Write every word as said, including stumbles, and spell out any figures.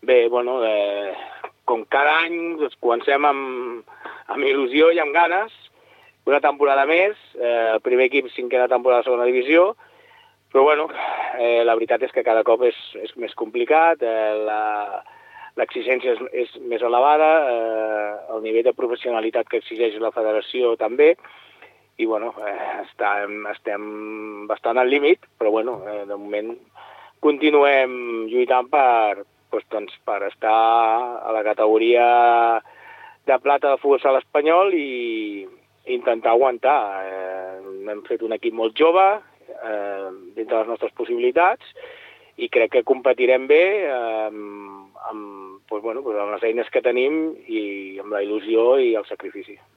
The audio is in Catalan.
Bé, bueno, eh, com cada any doncs, comencem amb, amb il·lusió i amb ganes, una temporada més, eh, el primer equip cinquena temporada de segona divisió, però bueno, eh, la veritat és que cada cop és, és més complicat, eh, la, l'exigència és, és més elevada, eh, el nivell de professionalitat que exigeix la federació també, i bueno, eh, estem, estem bastant al límit, però bueno, eh, de moment continuem lluitant per, doncs, doncs, per estar a la categoria de plata de futbol sala espanyol i intentar aguantar. Eh, hem fet un equip molt jove, eh, dintre de les nostres possibilitats, i crec que competirem bé eh, amb, amb, doncs, bueno, amb les eines que tenim i amb la il·lusió i el sacrifici.